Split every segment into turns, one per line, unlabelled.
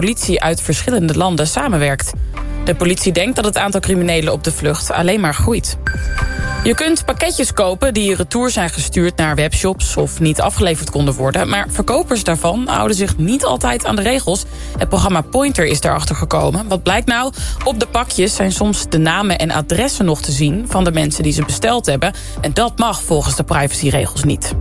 politie uit verschillende landen samenwerkt. De politie denkt dat het aantal criminelen op de vlucht alleen maar groeit. Je kunt pakketjes kopen die retour zijn gestuurd naar webshops of niet afgeleverd konden worden, maar verkopers daarvan houden zich niet altijd aan de regels. Het programma Pointer is daarachter gekomen. Wat blijkt nou? Op de pakjes zijn soms de namen en adressen nog te zien van de mensen die ze besteld hebben. En dat mag volgens de privacyregels niet.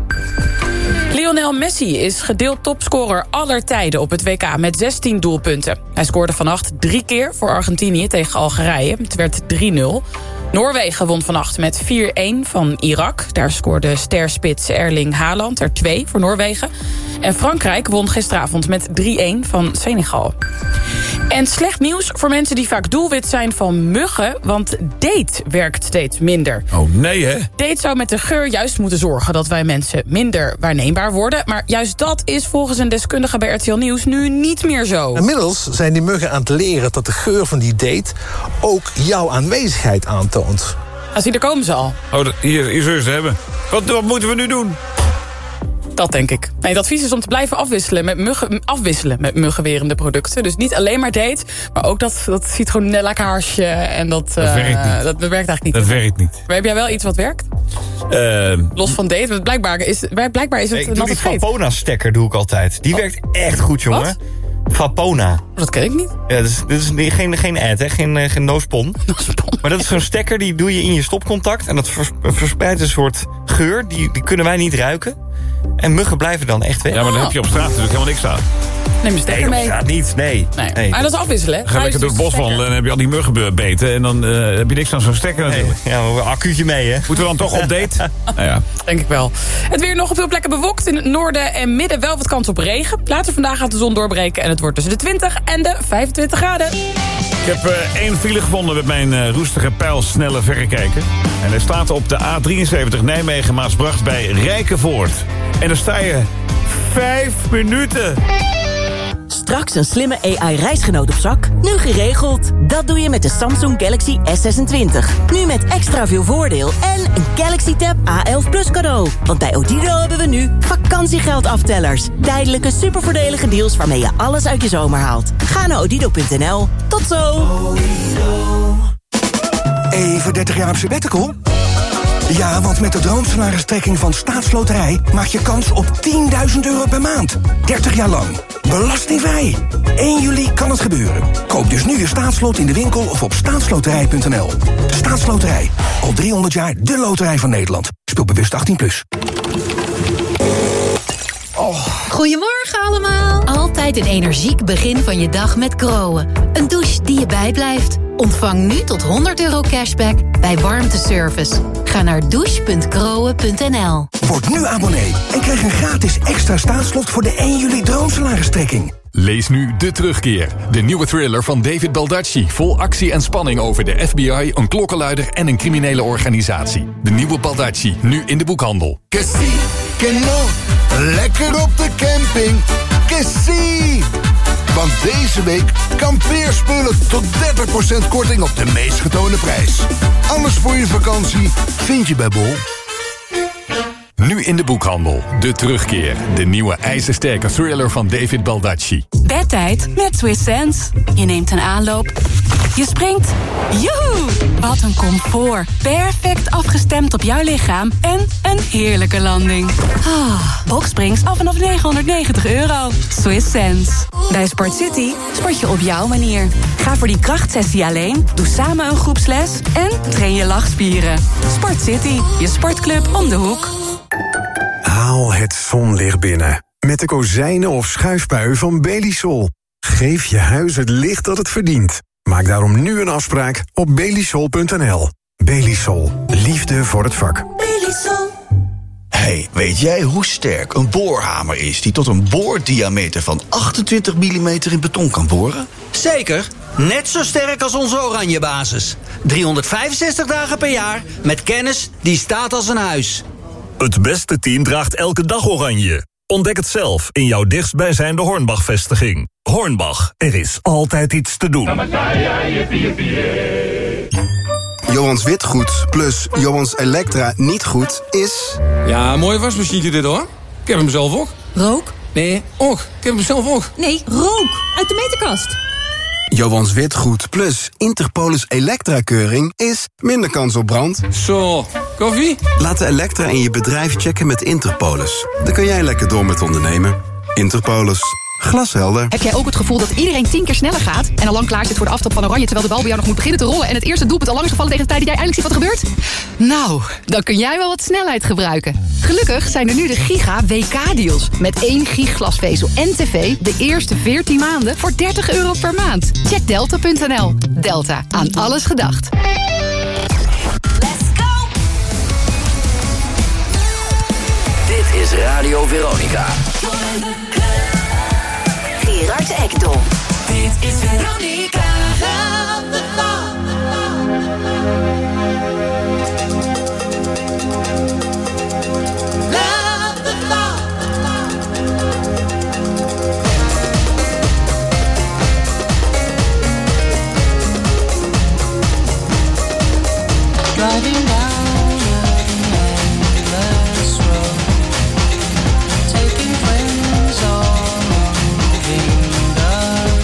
Lionel Messi is gedeeld topscorer aller tijden op het WK met 16 doelpunten. Hij scoorde vannacht 3 keer voor Argentinië tegen Algerije. Het werd 3-0. Noorwegen won vannacht met 4-1 van Irak. Daar scoorde sterspits Erling Haaland er 2 voor Noorwegen. En Frankrijk won gisteravond met 3-1 van Senegal. En slecht nieuws voor mensen die vaak doelwit zijn van muggen, want Date werkt steeds minder.
Oh nee, hè?
Date zou met de geur juist moeten zorgen dat wij mensen minder waarneembaar worden. Maar juist dat is volgens een deskundige bij RTL Nieuws nu niet meer zo.
Inmiddels zijn die muggen aan het leren dat de geur van die date ook jouw aanwezigheid aantoont.
Zie, daar komen ze al.
Oh, hier zul je ze hebben. Wat moeten we nu doen?
Dat denk ik. Nee, het advies is om te blijven afwisselen met muggenwerende producten. Dus niet alleen maar Date, maar ook dat citronella-kaarsje. En dat werkt niet. Dat werkt eigenlijk niet.
Dat werkt niet.
Maar heb jij wel iets wat werkt? Los van Date, want blijkbaar is het
ik doe die Fapona-stekker doe ik altijd. Die werkt echt goed, jongen.
Wat?
Fapona.
Dat ken ik niet.
Ja, dit is geen ad, hè? Geen no-spon. Maar dat is zo'n stekker, die doe je in je stopcontact. En dat verspreidt een soort geur, die kunnen wij niet ruiken. En muggen blijven dan echt weg.
Ja, maar dan heb je op straat natuurlijk helemaal niks aan.
Neem een stekker mee.
op straat niet, nee.
Maar dat is afwisselen, hè?
Ga lekker door het bos wandelen en dan heb je al die muggen beten. En dan heb je niks aan zo'n stekker natuurlijk.
Ja, een accuutje mee, hè?
Moeten we dan toch op date? Nou ja.
Denk ik wel. Het weer nog op veel plekken bewolkt. In het noorden en midden wel wat kans op regen. Later vandaag gaat de zon doorbreken en het wordt tussen de 20 en de 25 graden.
Ik heb 1 file gevonden met mijn roestige pijlsnelle verrekijker. En hij staat op de A73 Nijmegen-Maasbracht bij Rijkenvoort. En dan sta je 5 minuten.
Straks een slimme AI-reisgenoot op zak? Nu geregeld. Dat doe je met de Samsung Galaxy S26. Nu met extra veel voordeel en een Galaxy Tab A11 Plus cadeau. Want bij Odido hebben we nu vakantiegeldaftellers. Tijdelijke supervoordelige deals waarmee je alles uit je zomer haalt. Ga naar odido.nl. Tot zo!
Even 30 jaar op sabbatical? Ja, want met de droomsalaristrekking van Staatsloterij maak je kans op €10.000 per maand. 30 jaar lang. Belastingvrij. 1 juli kan het gebeuren. Koop dus nu je staatslot in de winkel of op staatsloterij.nl. Staatsloterij. Al 300 jaar de loterij van Nederland. Speel bewust 18+.
Goedemorgen allemaal. Altijd een energiek begin van je dag met Groen. Een douche die je bijblijft. Ontvang nu tot €100 cashback bij warmteservice. Ga naar douche.groen.nl.
Word nu abonnee en krijg een gratis extra staatslot voor de 1 juli droomsalaristrekking.
Lees nu De Terugkeer, de nieuwe thriller van David Baldacci. Vol actie en spanning over de FBI, een klokkenluider en een criminele organisatie. De nieuwe Baldacci, nu in de boekhandel.
Que sí, que no. Lekker op de camping. Que sí. Want deze week kampeerspullen tot 30% korting op de meest getoonde prijs. Alles voor je vakantie vind je bij Bol.
Nu in de boekhandel. De Terugkeer. De nieuwe ijzersterke thriller van David Baldacci.
Bedtijd met Swiss Sense. Je neemt een aanloop. Je springt. Joehoe! Wat een comfort. Perfect afgestemd op jouw lichaam. En een heerlijke landing. Boxsprings af vanaf €990. Swiss Sense. Bij Sport City sport je op jouw manier. Ga voor die krachtsessie alleen. Doe samen een groepsles. En train je lachspieren. Sport City. Je sportclub om de hoek.
Haal het zonlicht binnen. Met de kozijnen of schuifpui van Belisol. Geef je huis het licht dat het verdient. Maak daarom nu een afspraak op belisol.nl. Belisol. Liefde voor het vak.
Belisol. Hey, weet jij hoe sterk een boorhamer is die tot een boordiameter van 28 mm in beton kan boren?
Zeker. Net zo sterk als onze Oranje basis. 365 dagen per jaar met kennis die staat als een huis.
Het beste team draagt elke dag oranje. Ontdek het zelf in jouw dichtstbijzijnde Hornbach-vestiging. Hornbach, er is altijd iets te doen.
Johans witgoed plus Johans Elektra niet goed is...
Ja, mooie wasmachine dit hoor. Ik heb hem zelf ook.
Rook?
Nee, och, ik heb hem zelf ook.
Nee, rook. Uit de meterkast.
Johans Witgoed plus Interpolis Elektra-keuring is minder kans op brand.
Zo, koffie?
Laat de Elektra in je bedrijf checken met Interpolis. Dan kun jij lekker door met ondernemen. Interpolis. Glashelder.
Heb jij ook het gevoel dat iedereen 10 keer sneller gaat... en al lang klaar zit voor de aftrap van Oranje... terwijl de bal bij jou nog moet beginnen te rollen... en het eerste doelpunt al lang is gevallen tegen de tijd dat jij eindelijk ziet wat er gebeurt? Nou, dan kun jij wel wat snelheid gebruiken. Gelukkig zijn er nu de Giga WK-deals. Met 1 gig glasvezel en tv de eerste 14 maanden voor €30 per maand. Check delta.nl. Delta, aan alles gedacht.
Dit is Radio Veronica.
Gerard Ekdom.
Dit is Veronica.
Driving down an endless road, taking friends on moving the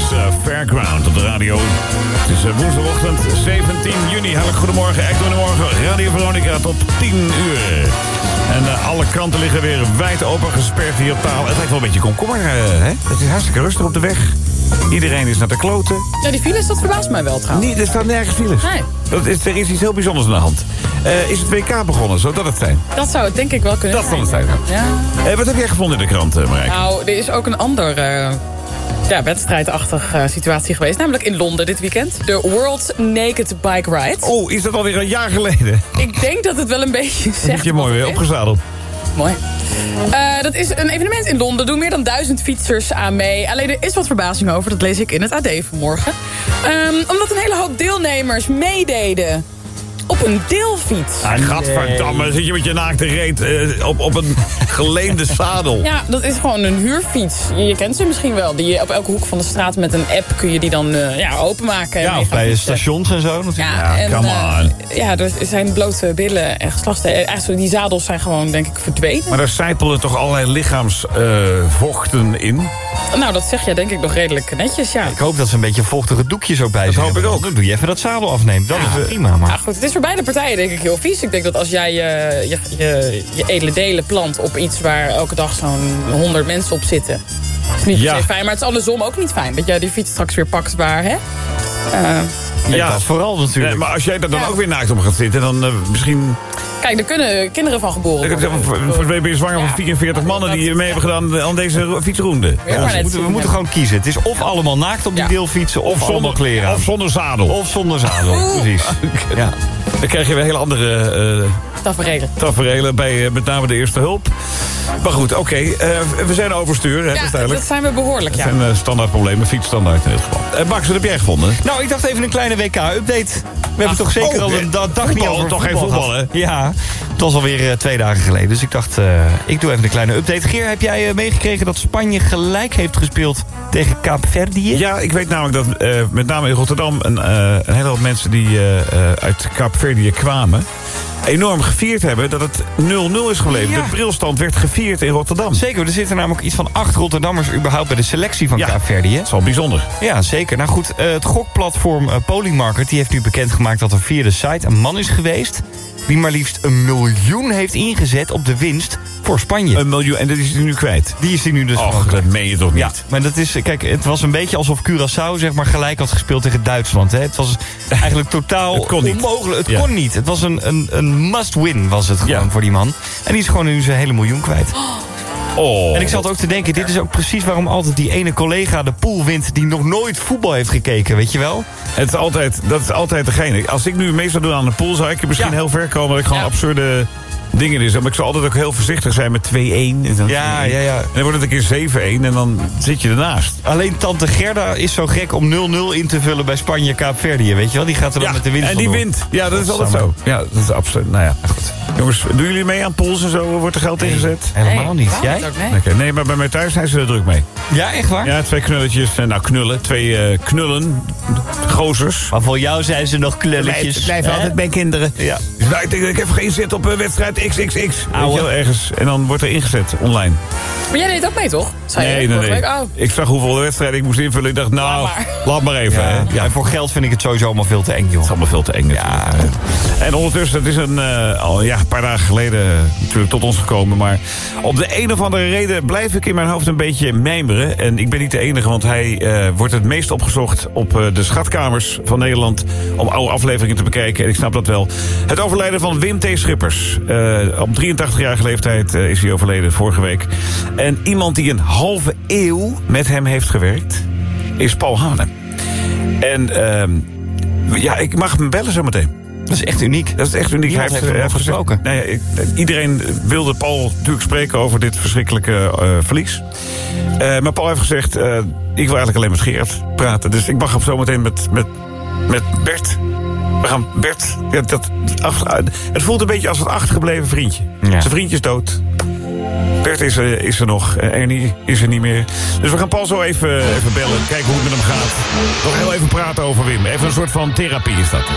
Fairground op de radio. Het is woensdagochtend 17 juni. Hartelijk goedemorgen, echt goedemorgen. Radio Veronica tot 10 uur. En alle kranten liggen weer wijd open gesperd hier op taal. Het lijkt wel een beetje komkommer, hè? Het is hartstikke rustig op de weg. Iedereen is naar de kloten.
Ja, die files, dat verbaast mij wel trouwens.
Nee, er staat nergens files.
Nee.
Er is iets heel bijzonders aan de hand. Is het WK begonnen? Zou dat het zijn?
Dat zou het denk ik wel kunnen zijn.
Dat kan het zijn.
Ja.
Wat heb jij gevonden in de krant, Marijke?
Nou, er is ook een ander wedstrijdachtige situatie geweest. Namelijk in Londen dit weekend. De World Naked Bike Ride.
Oh, is dat alweer een jaar geleden?
Ik denk dat het wel een beetje zegt.
Heb je mooi weer opgezadeld.
Mooi. Dat is een evenement in Londen. Doen meer dan 1000 fietsers aan mee. Alleen er is wat verbazing over. Dat lees ik in het AD vanmorgen. Omdat een hele hoop deelnemers meededen op een deelfiets.
Gadverdamme, zit je met je naakte reet op een geleende zadel.
Ja, dat is gewoon een huurfiets. Je kent ze misschien wel. Die op elke hoek van de straat met een app kun je die dan openmaken.
Ja, of bij stations en zo natuurlijk.
Ja,
come on.
Er zijn blote billen en geslachten. Eigenlijk die zadels zijn gewoon, denk ik, verdwenen.
Maar daar sijpelen toch allerlei lichaamsvochten in?
Nou, dat zeg jij denk ik nog redelijk netjes, ja.
Ik hoop dat ze een beetje vochtige doekjes ook bij
dat
zich
hoop
hebben.
Ik ook.
Dan doe je even dat zadel afneemt. Dat is prima. Maar.
Ja, goed, het is voor beide partijen denk ik heel vies. Ik denk dat als jij je edele delen plant op iets waar elke dag zo'n 100 mensen op zitten, is niet per se fijn. Maar het is andersom ook niet fijn. Dat jij die fiets straks weer pakt waar, hè?
Ja, vooral natuurlijk.
Nee, maar als jij daar dan ook weer naakt op gaat zitten, dan misschien...
Kijk, er kunnen kinderen van geboren worden.
Volgens mij ben je zwanger van 44 mannen die mee hebben gedaan aan deze fietsroende.
We moeten gewoon kiezen. Het is of allemaal naakt op die deelfietsen, of allemaal kleren aan.
Of zonder zadel.
Of zonder zadel, precies. Ja.
Dan krijg je weer hele andere taferelen bij met name de eerste hulp. Maar goed, oké. We zijn overstuur, hè,
dat zijn we behoorlijk,
Dat zijn standaard problemen, fietsstandaard in dit geval. Max, wat heb jij gevonden?
Nou, ik dacht even een kleine WK-update. We hebben toch zeker al een dag niet over
toch geen voetbal, hè?
Ja, het was alweer 2 dagen geleden. Dus ik dacht, ik doe even een kleine update. Geer, heb jij meegekregen dat Spanje gelijk heeft gespeeld tegen Kaapverdië?
Ja, ik weet namelijk dat met name in Rotterdam een hele hoop mensen die uit Kaapverdië kwamen enorm gevierd hebben dat het 0-0 is gebleven.
Ja.
De brilstand werd gevierd in Rotterdam.
Zeker, er zitten namelijk iets van 8 Rotterdammers überhaupt bij de selectie van Kaapverdië.
Dat is wel bijzonder.
Ja, zeker. Nou goed, het gokplatform Polymarket die heeft nu bekendgemaakt dat er via de site een man is geweest die maar liefst 1 miljoen heeft ingezet op de winst voor Spanje.
1 miljoen, en dat is hij nu kwijt?
Die is hij nu dus
kwijt. Dat meen je toch niet?
Ja, maar dat is, kijk, het was een beetje alsof Curaçao zeg maar gelijk had gespeeld tegen Duitsland. Hè. Het was eigenlijk totaal onmogelijk. Het kon niet. Het was een must-win was het gewoon voor die man. En die is gewoon nu zijn hele miljoen kwijt.
Oh.
En ik zat ook te denken, dit is ook precies waarom altijd die ene collega de pool wint die nog nooit voetbal heeft gekeken, weet je wel?
Dat is altijd degene. Als ik nu mee zou doen aan de pool, zou ik misschien heel ver komen dat ik gewoon absurde dingen is. Maar ik zou altijd ook heel voorzichtig zijn met 2-1. En dan
ja.
En dan wordt het een keer 7-1 en dan zit je ernaast.
Alleen tante Gerda is zo gek om 0-0 in te vullen bij Spanje-Kaapverdië, weet je wel? Die gaat er dan met de winst
en die
vandoor.
wint. Ja, dat is altijd zo. Ja, dat is absoluut. Nou ja, goed. Jongens, doen jullie mee aan pools en zo? Wordt er geld ingezet?
Helemaal niet. Jij?
Nee, maar bij mij thuis zijn ze er druk mee.
Ja, echt waar?
Ja, 2 knulletjes. Nou, knullen. 2 knullen. Gozers.
Maar voor jou zijn ze nog knulletjes.
Het blijven altijd bij kinderen. Ja. Dus nou, ik denk dat ik heb geïnzet op wedstrijd XXX. Weet je wel, ergens. En dan wordt er ingezet online.
Maar jij deed ook mee, toch?
Nee. Ik zag hoeveel wedstrijden ik moest invullen. Ik dacht, nou, laat maar even.
Ja, en voor geld vind ik het sowieso allemaal veel te eng, joh. Het
is allemaal veel te eng. Ja. En ondertussen, het is al een paar dagen geleden natuurlijk tot ons gekomen. Maar op de een of andere reden blijf ik in mijn hoofd een beetje mijmeren. En ik ben niet de enige, want hij wordt het meest opgezocht op de schatkamers van Nederland om oude afleveringen te bekijken. En ik snap dat wel. Het overlijden van Wim T. Schippers. Op 83-jarige leeftijd is hij overleden vorige week. En iemand die een halve eeuw met hem heeft gewerkt is Paul Hane. En ik mag hem bellen zometeen.
Dat is echt uniek.
Dat is echt uniek.
Hij heeft gesproken.
Iedereen wilde Paul natuurlijk spreken over dit verschrikkelijke verlies. Maar Paul heeft gezegd, ik wil eigenlijk alleen met Gerard praten. Dus ik mag hem zometeen met Bert. We gaan Bert. Het voelt een beetje als een achtergebleven vriendje. Ja. Zijn vriendje is dood. Bert is er nog. Ernie is er niet meer. Dus we gaan Paul zo even bellen. Kijken hoe het met hem gaat. Nog heel even praten over Wim. Even een soort van therapie is dat.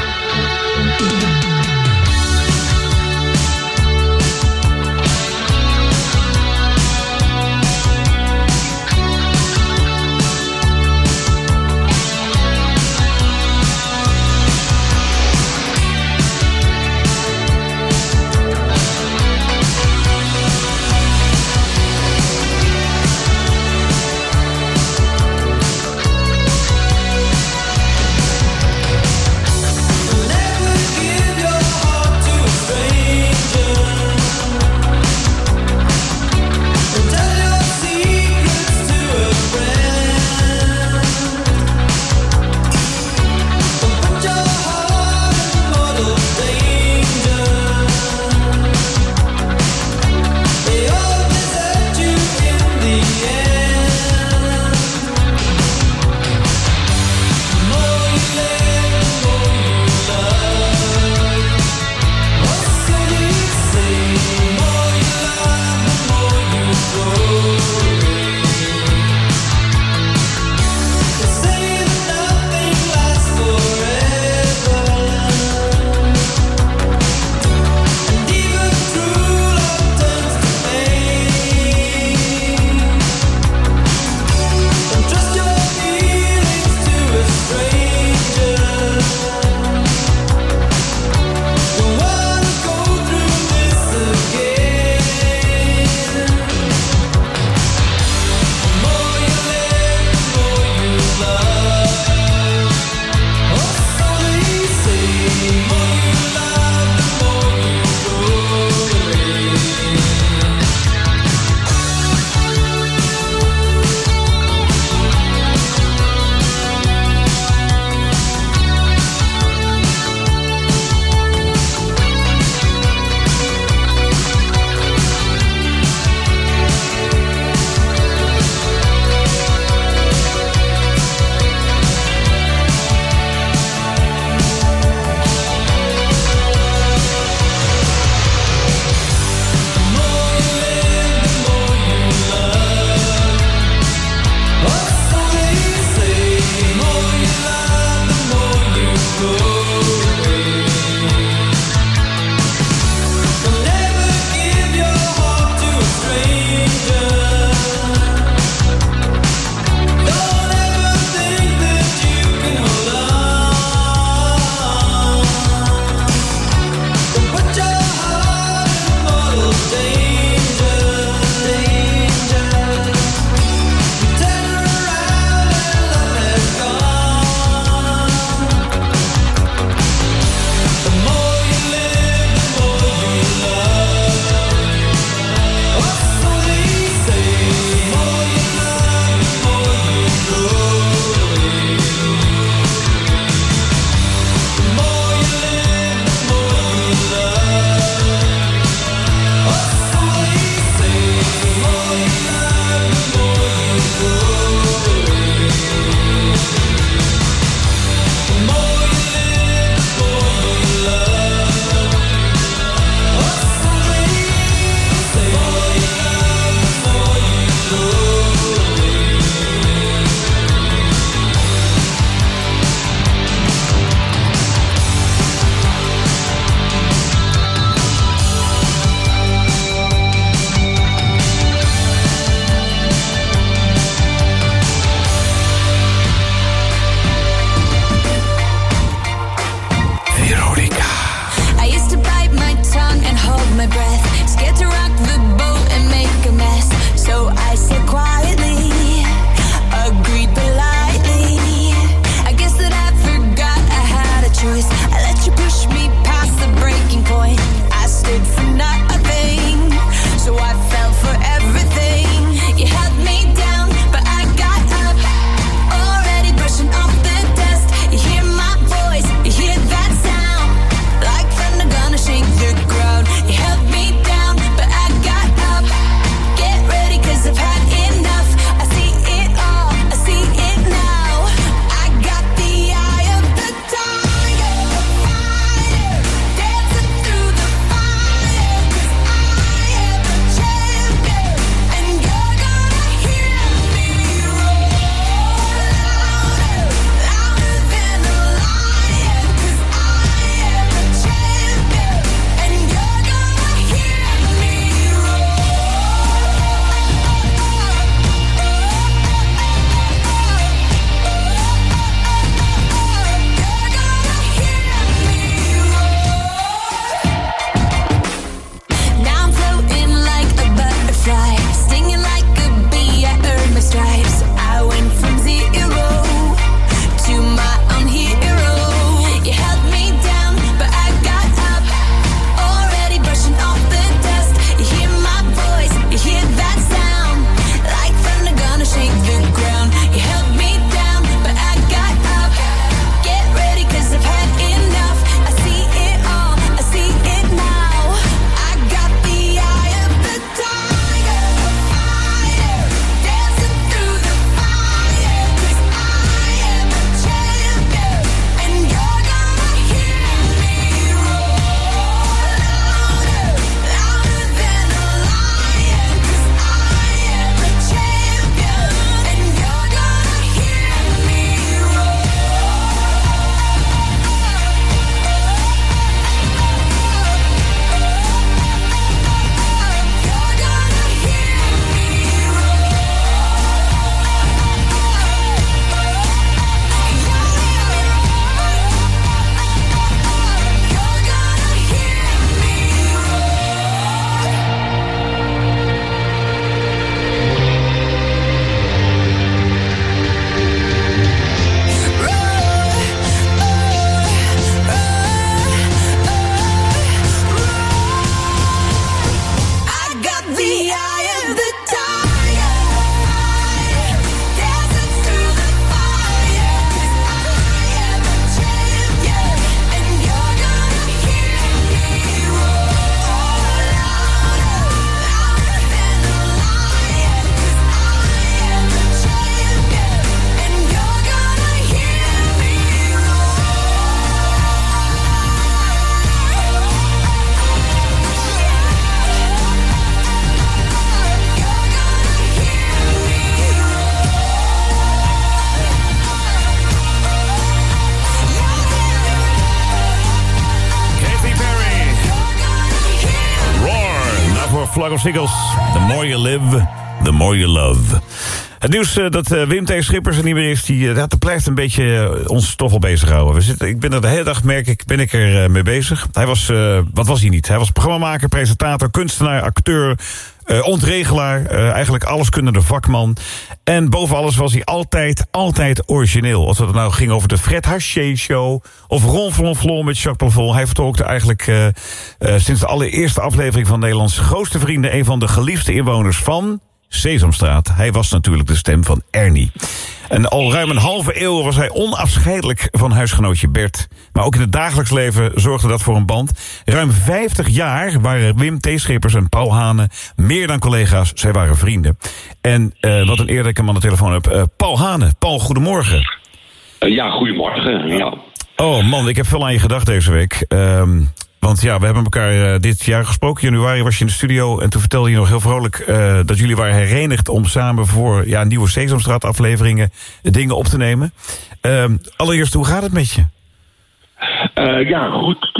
Crosby, Stills. The more you live, the more you love. Het nieuws dat Wim T. Schippers er niet meer is, dat blijft een beetje ons toch wel bezighouden. Ik ben er de hele dag, ben ik er mee bezig. Hij was, wat was hij niet? Hij was programmamaker, presentator, kunstenaar, acteur, ontregelaar. Eigenlijk alleskundige vakman. En boven alles was hij altijd origineel. Of het nou ging over de Fred Haché Show of Ron Flonflon met Jacques Plafond. Hij vertolkte eigenlijk sinds de allereerste aflevering van Nederlands grootste vrienden een van de geliefde inwoners van Sesamstraat. Hij was natuurlijk de stem van Ernie. En al ruim een halve eeuw was hij onafscheidelijk van huisgenootje Bert. Maar ook in het dagelijks leven zorgde dat voor een band. Ruim 50 jaar waren Wim T. Schippers en Paul Hane meer dan collega's. Zij waren vrienden. En wat een eer dat ik hem aan de telefoon heb. Paul Hane. Paul, goedemorgen.
Ja, goedemorgen. Ja.
Oh man, ik heb veel aan je gedacht deze week. Want ja, we hebben elkaar dit jaar gesproken. In januari was je in de studio en toen vertelde je nog heel vrolijk dat jullie waren herenigd om samen voor nieuwe Sesamstraat afleveringen dingen op te nemen. Allereerst, hoe gaat het met je?
Ja, goed.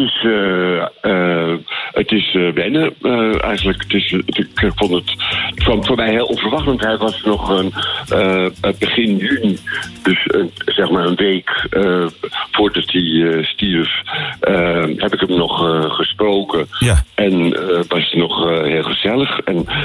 Het is wennen. Eigenlijk, ik vond het kwam voor mij heel onverwacht. Want hij was nog begin juni, dus zeg maar een week voordat hij stierf, heb ik hem nog gesproken. Ja. En was het nog heel gezellig.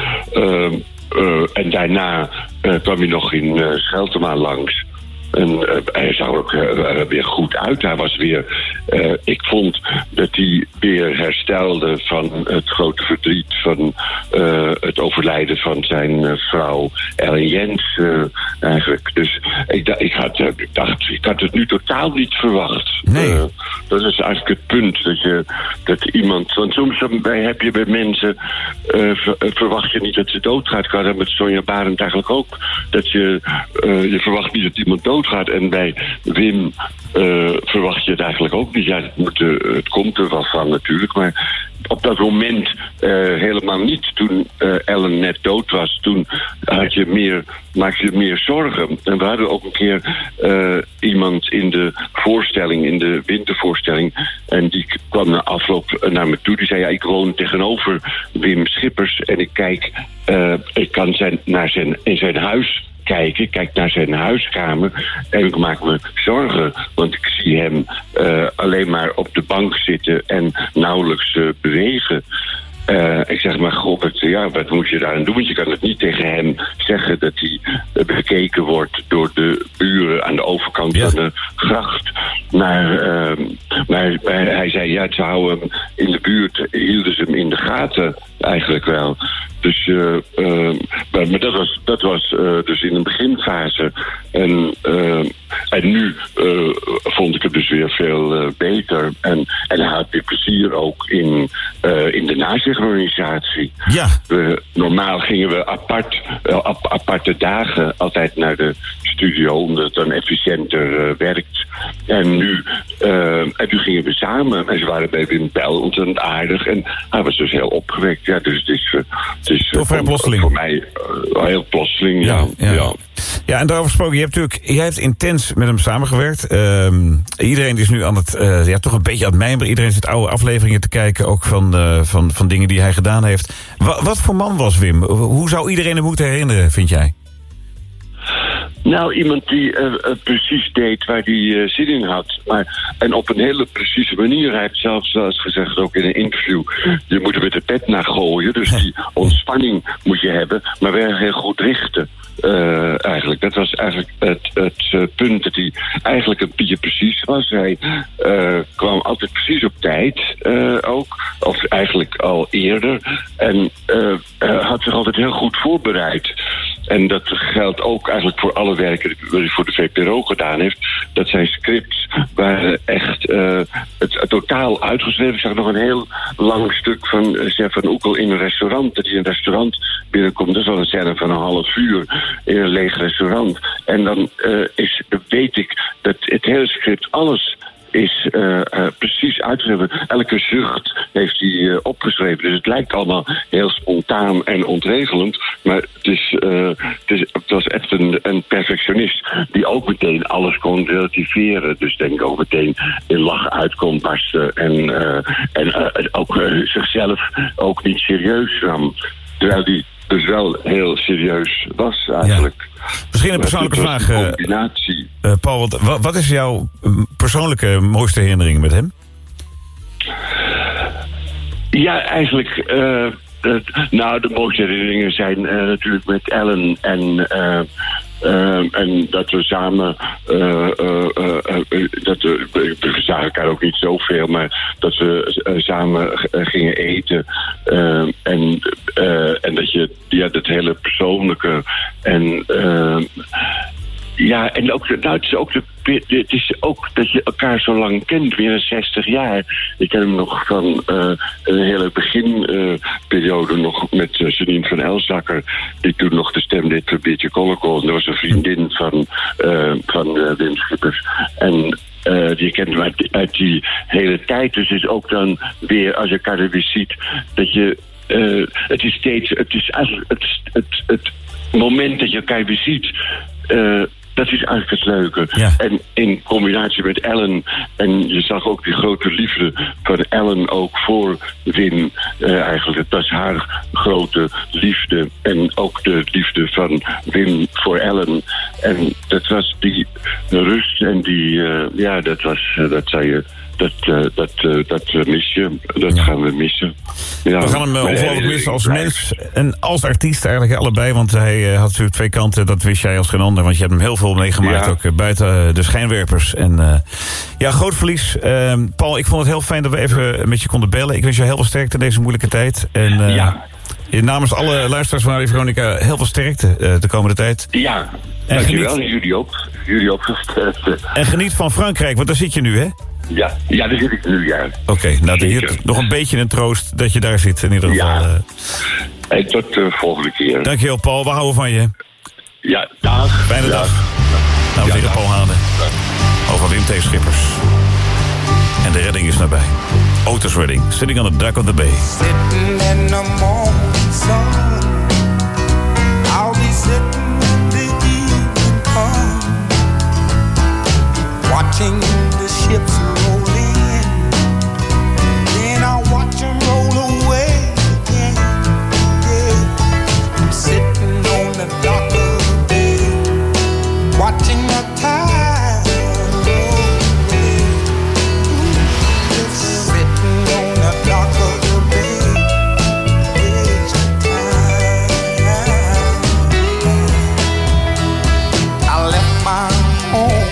En daarna kwam hij nog in Scheltema langs. En hij zag ook weer goed uit. Hij was weer. Ik vond dat hij weer herstelde van het grote verdriet van het overlijden van zijn vrouw Ellen Jens eigenlijk. Dus ik had het nu totaal niet verwacht. Nee. Dat is eigenlijk het punt dat iemand. Want soms heb je bij mensen verwacht je niet dat ze doodgaat. Ik had dat met Sonja Barend eigenlijk ook. Dat je verwacht niet dat iemand doodgaat. En bij Wim verwacht je het eigenlijk ook niet. Ja, het komt er wel van natuurlijk, maar op dat moment helemaal niet. Toen Ellen net dood was, toen maakte je meer zorgen. En we hadden ook een keer iemand in de voorstelling, in de wintervoorstelling, en die kwam na afloop naar me toe. Die zei, ik woon tegenover Wim Schippers en ik kan in zijn huis kijken. Ik kijk naar zijn huiskamer en ik maak me zorgen, want ik zie hem alleen maar op de bank zitten en nauwelijks bewegen. Ik zeg maar, god, wat moet je daar aan doen? Want je kan het niet tegen hem zeggen dat hij bekeken wordt door de buren aan de overkant van de gracht. Maar hij zei, ze houden hem in de buurt, hielden ze hem in de gaten eigenlijk wel. Dus, maar dat was dus in een beginfase. En nu vond ik het dus weer veel beter. En hij had weer plezier ook in de nasynchronisatie. Ja. Normaal gingen we aparte dagen altijd naar de studio, omdat het dan efficiënter werkt. En nu gingen we samen. En ze waren bij Wim Pel ontzettend aardig. En hij was dus heel opgewekt. Ja, dus het is plotseling. Voor mij heel plotseling, ja.
Ja, en daarover gesproken, jij hebt intens met hem samengewerkt. Iedereen is nu aan het, toch een beetje aan het mijmeren. Iedereen zit oude afleveringen te kijken, ook van dingen die hij gedaan heeft. Wat voor man was Wim? Hoe zou iedereen hem moeten herinneren, vind jij?
Nou, iemand die precies deed waar hij zin in had. En op een hele precieze manier. Hij heeft zelfs gezegd, ook in een interview, je moet er met de pet naar gooien. Dus die ontspanning moet je hebben, maar wel heel goed richten. Eigenlijk. Dat was eigenlijk het punt dat hij eigenlijk een beetje precies was. Hij kwam altijd precies op tijd ook. Of eigenlijk al eerder. En had zich altijd heel goed voorbereid. En dat geldt ook eigenlijk voor alle werken die hij voor de VPRO gedaan heeft. Dat zijn scripts waren echt het totaal uitgeschreven. Ik zag nog een heel lang stuk van Chef van Oekel in een restaurant. Dat hij in een restaurant binnenkomt. Dat is wel een scène van een half uur in een leeg restaurant. En dan weet ik dat het hele script, alles is precies uitgeschreven. Elke zucht heeft hij opgeschreven. Dus het lijkt allemaal heel spontaan en ontregelend. Maar het was echt een perfectionist die ook meteen alles kon relativeren. Dus denk ik ook meteen in lachen uit kon barsten. En ook zichzelf ook niet serieus nam. Terwijl die dus wel heel serieus was eigenlijk.
Ja. Misschien een persoonlijke vraag.
Een combinatie.
Paul, wat is jouw persoonlijke mooiste herinnering met hem?
Ja, eigenlijk... de mooiste herinneringen zijn natuurlijk met Ellen en dat we samen, we zagen elkaar ook niet zoveel, maar dat we samen gingen eten. En dat je, dat hele persoonlijke en en ook, het is ook dat je elkaar zo lang kent, weer 60 jaar. Ik ken hem nog van een hele beginperiode nog met Janine van Elzakker, die toen nog de stem deed voor Beertje Kollekool. Dat was een vriendin van Wim Schippers. En die kent hem uit die hele tijd. Dus is ook dan weer, als je elkaar er weer ziet, dat je... het is eigenlijk het moment dat je elkaar weer ziet... dat is eigenlijk het leuke. Ja. En in combinatie met Ellen... en je zag ook die grote liefde van Ellen ook voor Wim. Eigenlijk, het was haar grote liefde. En ook de liefde van Wim voor Ellen. En dat was die rust en die... dat zei je... Dat mis je. Dat gaan we missen. Ja.
We gaan hem ongelooflijk missen als mens en als artiest eigenlijk allebei. Want hij had natuurlijk twee kanten, dat wist jij als geen ander. Want je hebt hem heel veel meegemaakt, ook buiten de schijnwerpers. En groot verlies. Paul, ik vond het heel fijn dat we even met je konden bellen. Ik wens je heel veel sterkte in deze moeilijke tijd. En namens alle luisteraars van Radio Veronica heel veel sterkte de komende tijd.
Ja, dankjewel. En jullie ook sterkte. En
geniet van Frankrijk, want daar zit je nu, hè?
Ja, dat zit ik nu, ja.
Oké, hier nog een beetje een troost dat je daar zit in ieder geval.
En tot de volgende keer.
Dankjewel, Paul. We houden van je.
Ja, dag.
Fijne dag. Nou, we zeggen Paul Hane. Over Wim T. Schippers. En de redding is nabij. Otis Redding, sitting on the dock of the bay.
Sitting in the morning sun. I'll be sitting when the evening comes. Watching the ships roll in, then I'll watch them roll away again. Yeah. I'm sitting on the dock of the bay, watching the tide roll away. Just sitting on the dock of the bay, wasting time. I left my home.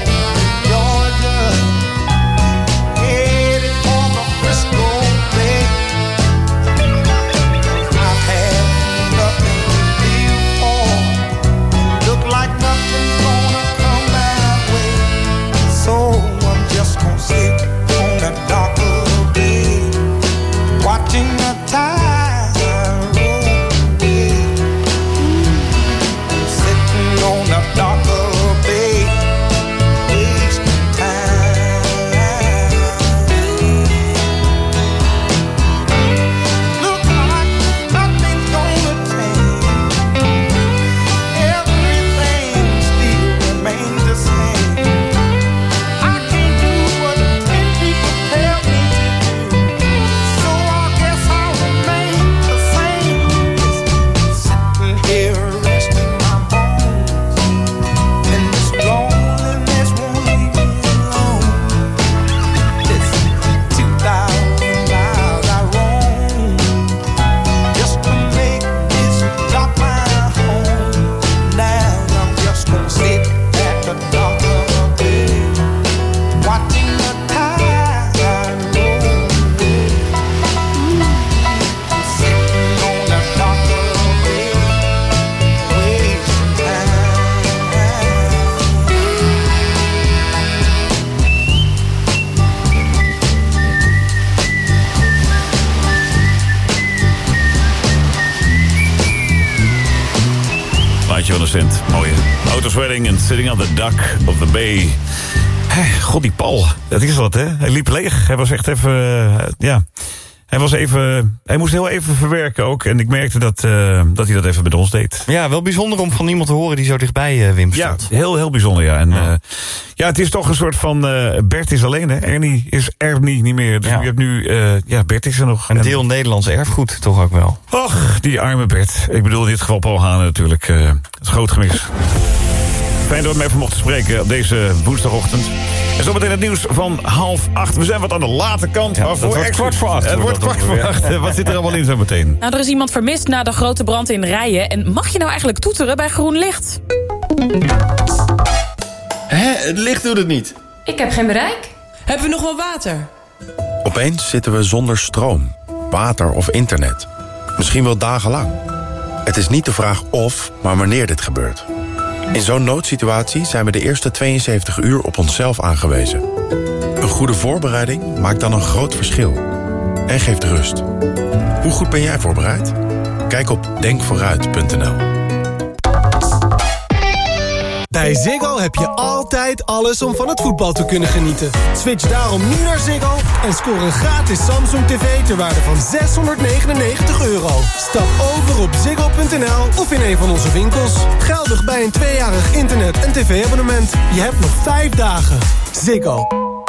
Mooie. Otis Redding en Sitting on the Dock of the Bay. God, die Paul. Dat is wat, hè? Hij liep leeg. Hij was echt even... Hij moest heel even verwerken ook. En ik merkte dat hij dat even met ons deed.
Ja, wel bijzonder om van iemand te horen die zo dichtbij Wim stond.
Ja, heel bijzonder, ja. En, het is toch een soort van... Bert is alleen, hè? Ernie is Ernie niet meer. Dus je hebt nu... Bert is er nog.
Een deel Nederlands erfgoed toch ook wel.
Och, die arme Bert. Ik bedoel in dit geval Paul Hane natuurlijk. Het groot gemis. Fijn dat we hem even mochten spreken op deze woensdagochtend. En zometeen het nieuws van 7:30. We zijn wat aan de late kant.
Ja, het wordt 7:15.
Het wordt 7:15. Wat zit er allemaal in zo meteen?
Nou, er is iemand vermist na de grote brand in Rijen. En mag je nou eigenlijk toeteren bij groen licht?
Het licht doet het niet.
Ik heb geen bereik.
Hebben we nog wel water?
Opeens zitten we zonder stroom, water of internet. Misschien wel dagenlang. Het is niet de vraag of, maar wanneer dit gebeurt. In zo'n noodsituatie zijn we de eerste 72 uur op onszelf aangewezen. Een goede voorbereiding maakt dan een groot verschil. En geeft rust. Hoe goed ben jij voorbereid? Kijk op denkvooruit.nl.
Bij Ziggo heb je altijd alles om van het voetbal te kunnen genieten. Switch daarom nu naar Ziggo en scoor een gratis Samsung TV ter waarde van €699. Stap over op ziggo.nl of in een van onze winkels. Geldig bij een 2-jarig internet- en tv-abonnement. Je hebt nog 5 dagen. Ziggo.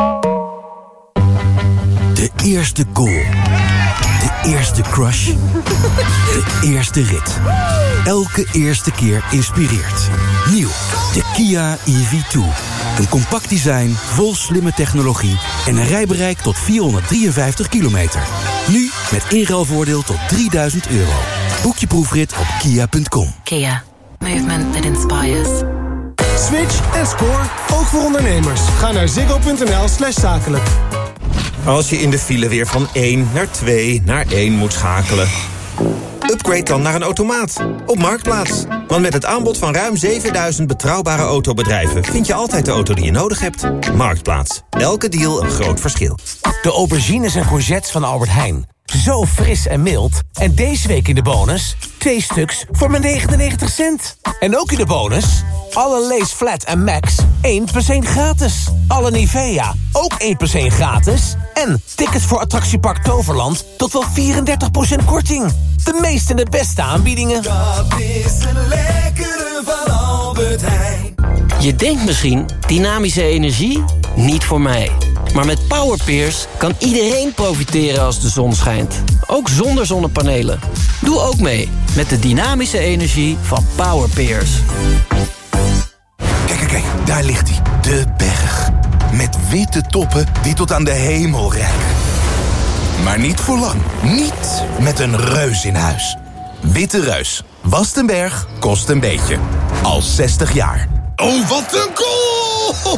De eerste goal. De eerste crush. De eerste rit. Elke eerste keer inspireert. Nieuw, de Kia EV2. Een compact design, vol slimme technologie en een rijbereik tot 453 kilometer. Nu met inruilvoordeel tot €3000. Boek je proefrit op kia.com.
Kia. Movement that inspires.
Switch en score, ook voor ondernemers. Ga naar ziggo.nl/zakelijk.
Als je in de file weer van 1 naar 2 naar 1 moet schakelen... upgrade dan naar een automaat op Marktplaats. Want met het aanbod van ruim 7000 betrouwbare autobedrijven... vind je altijd de auto die je nodig hebt. Marktplaats. Elke deal een groot verschil.
De aubergines en courgettes van Albert Heijn. Zo fris en mild. En deze week in de bonus 2 stuks voor maar 99 cent. En ook in de bonus... alle Lay's Flat en Max 1 + 1 gratis. Alle Nivea ook 1 + 1 gratis. En tickets voor attractiepark Toverland tot wel 34% korting. De meeste en de beste aanbiedingen.
Dat is een lekkere van Albert Heijn.
Je denkt misschien, dynamische energie? Niet voor mij. Maar met Powerpeers kan iedereen profiteren als de zon schijnt. Ook zonder zonnepanelen. Doe ook mee met de dynamische energie van Powerpeers.
Kijk, daar ligt hij. De berg. Met witte toppen die tot aan de hemel reiken. Maar niet voor lang. Niet met een reus in huis. Witte Reus. Wast een berg, kost een beetje. Al 60 jaar. Oh, wat een goal!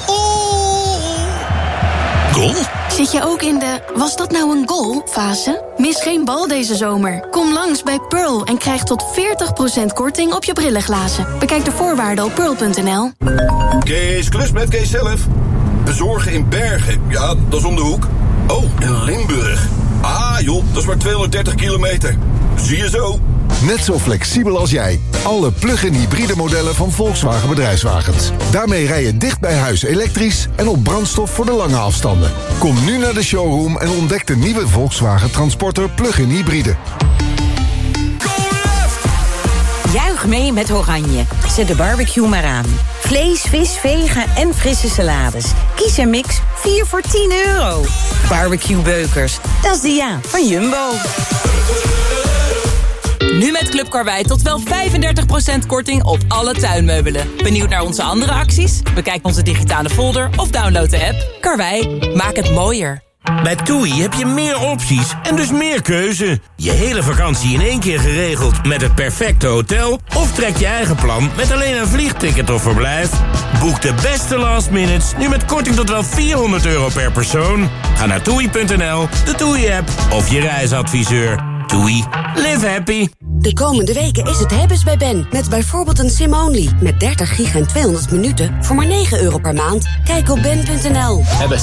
Goal?
Zit je ook in de was dat nou een goal fase? Mis geen bal deze zomer. Kom langs bij Pearl en krijg tot 40% korting op je brillenglazen. Bekijk de voorwaarden op pearl.nl.
Kees, klus met Kees zelf. Bezorgen in Bergen, ja, dat is om de hoek. Oh, in Limburg. Ah joh, dat is maar 230 kilometer. Zie je zo.
Net zo flexibel als jij. Alle plug-in hybride modellen van Volkswagen Bedrijfswagens. Daarmee rij je dicht bij huis elektrisch en op brandstof voor de lange afstanden. Kom nu naar de showroom en ontdek de nieuwe Volkswagen Transporter plug-in hybride.
Juich mee met Oranje. Zet de barbecue maar aan. Vlees, vis, vega en frisse salades. Kies een mix, 4 voor €10. Barbecue Beukers, dat is de ja van Jumbo.
Nu met Club Karwei tot wel 35% korting op alle tuinmeubelen. Benieuwd naar onze andere acties? Bekijk onze digitale folder of download de app. Karwei, maak het mooier.
Bij TUI heb je meer opties en dus meer keuze. Je hele vakantie in één keer geregeld met het perfecte hotel... of trek je eigen plan met alleen een vliegticket of verblijf. Boek de beste last minutes nu met korting tot wel €400 per persoon. Ga naar TUI.nl, de TUI-app of je reisadviseur. TUI, live happy.
De komende weken is het hebben's bij Ben. Met bijvoorbeeld een sim-only. Met 30 gig en 200 minuten voor maar €9 per maand. Kijk op ben.nl.
Hebbes.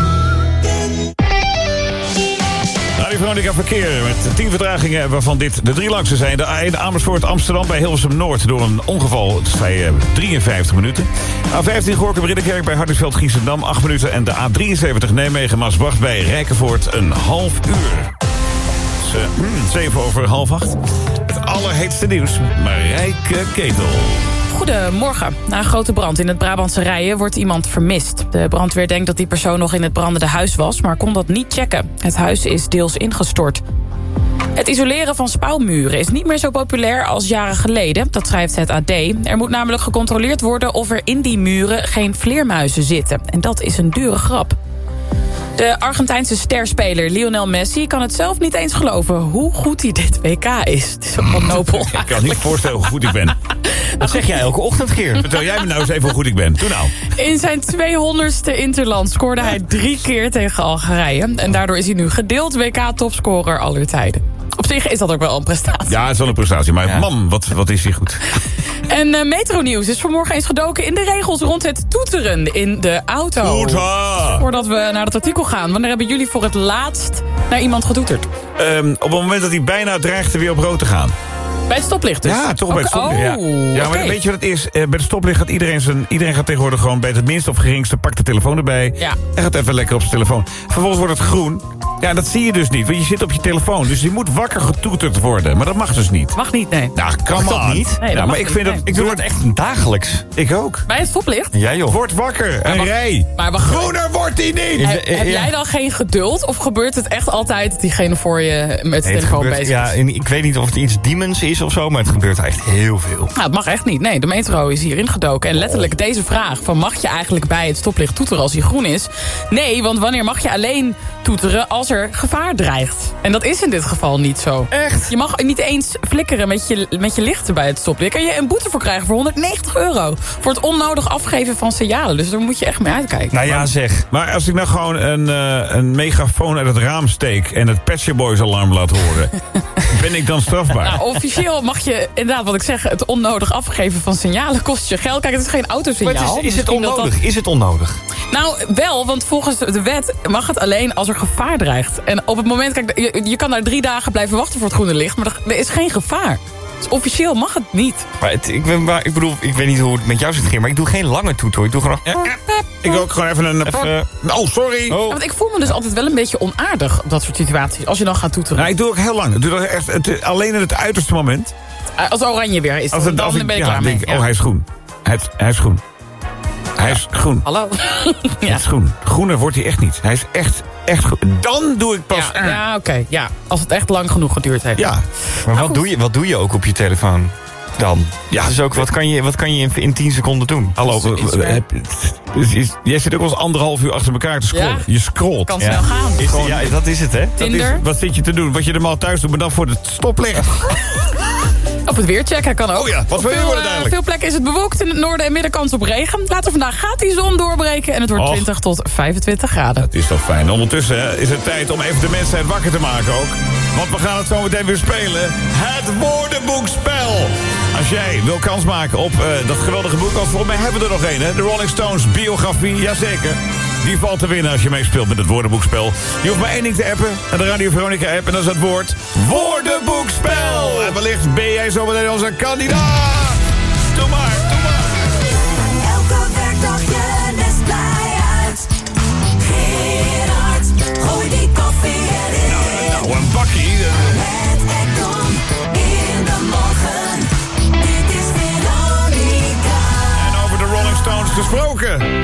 Radio Veronica Verkeer met 10 vertragingen, waarvan dit de 3 langste zijn. De A1 Amersfoort Amsterdam bij Hilversum Noord door een ongeval. Het zei 53 minuten. A15 Gorkum Ridderkerk bij Hardingsveld Giessendam 8 minuten. En de A73 Nijmegen Maasbracht bij Rijkenvoort een half uur. is 7:07. Het allerheetste nieuws, Marijke Ketel.
Goedemorgen. Na een grote brand in het Brabantse Rijen wordt iemand vermist. De brandweer denkt dat die persoon nog in het brandende huis was, maar kon dat niet checken. Het huis is deels ingestort. Het isoleren van spouwmuren is niet meer zo populair als jaren geleden. Dat schrijft het AD. Er moet namelijk gecontroleerd worden of er in die muren geen vleermuizen zitten. En dat is een dure grap. De Argentijnse sterspeler Lionel Messi kan het zelf niet eens geloven hoe goed hij dit WK is. Het is ook wel nobel.
Ik kan niet voorstellen hoe goed ik ben.
Dat zeg jij elke ochtend, Geert.
Vertel jij me nou eens even hoe goed ik ben. Doe nou.
In zijn 200ste interland scoorde hij 3 keer tegen Algerije. En daardoor is hij nu gedeeld WK-topscorer aller tijden. Op zich is dat ook wel een prestatie.
Ja, het is wel een prestatie. Maar man, wat is hij goed.
En Metro-nieuws is vanmorgen eens gedoken in de regels rond het toeteren in de auto.
Toeter!
Voordat we naar het artikel gaan, wanneer hebben jullie voor het laatst naar iemand getoeterd?
Op het moment dat hij bijna dreigde weer op rood te gaan.
Bij het stoplicht dus?
Ja, toch bij het stoplicht. Ja, maar weet je wat het is? Bij het stoplicht gaat iedereen gaat tegenwoordig gewoon bij het minste of geringste, pakt de telefoon erbij.
Ja.
En gaat even lekker op zijn telefoon. Vervolgens wordt het groen. Ja, dat zie je dus niet, want je zit op je telefoon. Dus je moet wakker getoeterd worden. Maar dat mag dus niet.
Mag niet, nee.
Nou, kan dat niet?
Nee, dat
maar ik vind dat... Ik doe het echt
dagelijks.
Ik ook.
Bij het stoplicht?
Ja, joh.
Word wakker en rij.
Maar
groener wordt hij niet!
Heb jij dan geen geduld? Of gebeurt het echt altijd dat diegene voor je met de telefoon bezig is?
Ja, ik weet niet of het iets demons is of zo, maar het gebeurt echt heel veel.
Nou, het mag echt niet. Nee, de metro is hierin gedoken. En letterlijk deze vraag van mag je eigenlijk bij het stoplicht toeteren als hij groen is? Nee, want wanneer mag je alleen toeteren als er gevaar dreigt? En dat is in dit geval niet zo.
Echt?
Je mag niet eens flikkeren met je lichten bij het stoplicht. Kan je een boete voor krijgen voor €190. Voor het onnodig afgeven van signalen. Dus daar moet je echt mee uitkijken.
Nou ja, zeg.
Maar als ik nou gewoon een megafoon uit het raam steek en het Pet Shop Boys alarm laat horen, ben ik dan strafbaar?
Nou, officieel mag je inderdaad, wat ik zeg, het onnodig afgeven van signalen kost je geld. Kijk, het is geen autosignaal.
Is het onnodig? Is het onnodig?
Nou, wel, want volgens de wet mag het alleen als er gevaar dreigt. En op het moment, kijk, je kan daar 3 dagen blijven wachten voor het groene licht, maar er is geen gevaar. Dus officieel mag het niet.
Maar ik bedoel, ik weet niet hoe het met jou zit, maar ik doe geen lange toet, hoor. Ik doe gewoon...
Ik ook gewoon even een... Oh, sorry.
Ja, want ik voel me dus altijd wel een beetje onaardig op dat soort situaties. Als je dan gaat toeteren.
Nou, ik doe ook heel lang. Ik doe dat echt alleen in het uiterste moment.
Als oranje weer is, dan ben ik klaar mee.
Oh, hij is groen. Hij is groen. Hij is groen.
Hallo?
Het is groen. Groener wordt hij echt niet. Hij is echt groen. Dan doe ik pas...
Ja, oké. Ja, als het echt lang genoeg geduurd heeft.
Ja.
Maar wat doe je ook op je telefoon dan? Ja. Dus ook, wat kan je in 10 seconden doen?
Hallo, jij zit ook al eens 1,5 uur achter elkaar te scrollen. Ja. Je scrolt.
Kan snel gaan.
Ja, dat is het, hè?
Tinder.
Wat zit je te doen? Wat je normaal thuis doet, maar dan voor het stoplicht.
Op het weer checken kan ook.
Oh ja, wat wil je worden eigenlijk?
Veel plekken is het bewolkt. In het noorden en midden kans op regen. Later vandaag gaat die zon doorbreken. En het wordt 20 tot 25 graden.
Dat is toch fijn. Ondertussen is het tijd om even de mensheid wakker te maken ook. Want we gaan het zo meteen weer spelen. Het woordenboekspel. Als jij wil kans maken op dat geweldige boek. Want volgens mij hebben we er nog één, hè? De Rolling Stones biografie, jazeker. Die valt te winnen als je meespeelt met het woordenboekspel. Je hoeft maar 1 ding te appen. En de Radio Veronica app. En dat is het woord woordenboekspel. En wellicht ben jij zo meteen onze kandidaat. Doe maar.
Elke werkdag je nest blij uit. Gerard, gooi die koffie erin.
Nou, een bakkie.
Met Ekdom in de morgen. Dit is Veronica.
En over de Rolling Stones gesproken.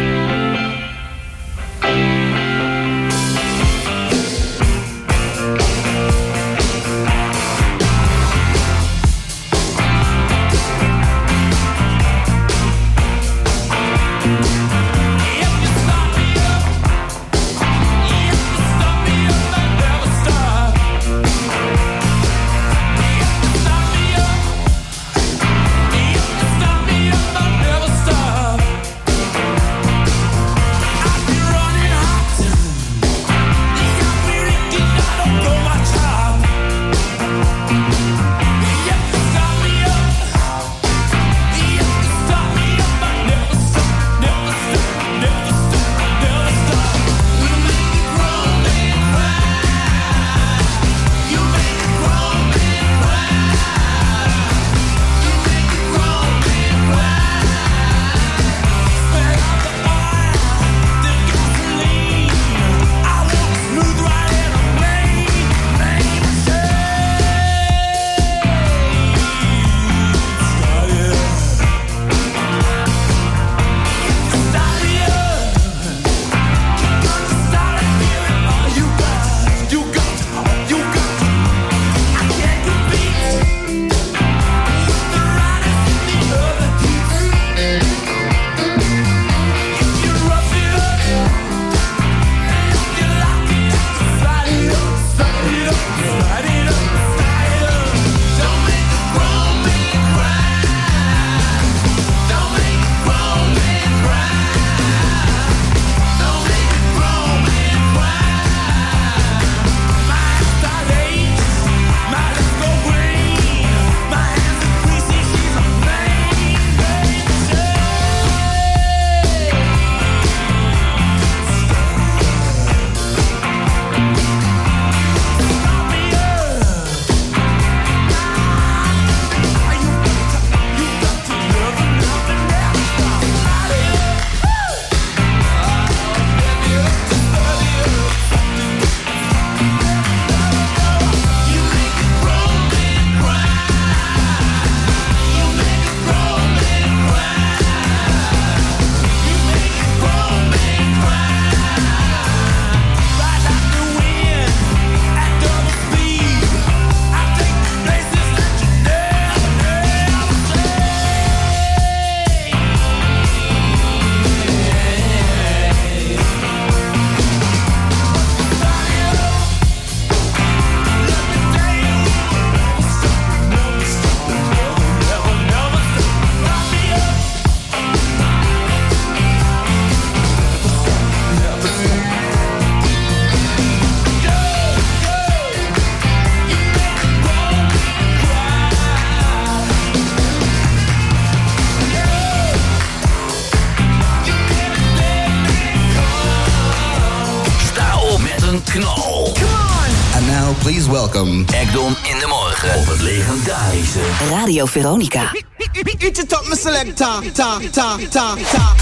knal.
Come on!
And now please welcome Ekdom in de morgen op het legendarische
Radio Veronica. It's a top selector. Ta.